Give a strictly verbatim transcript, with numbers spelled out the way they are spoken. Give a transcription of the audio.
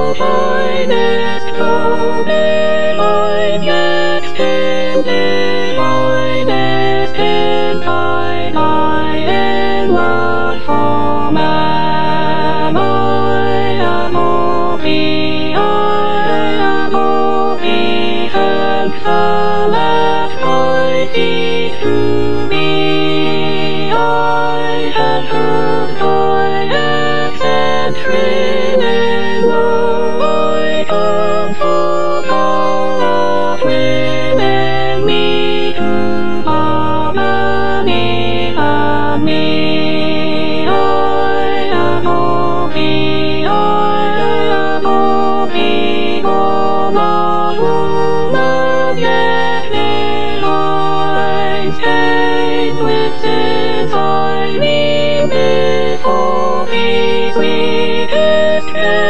finest Cobaline, yes, in the finest in kind I in what form am I? Am holy, I am holy, thankful that I see through me. I have heard thy eccentric and low, I come full call of women, me to love me, love me. I am holy, I am holy, born of woman, yet divine, stained with sins I lean before me, sweetest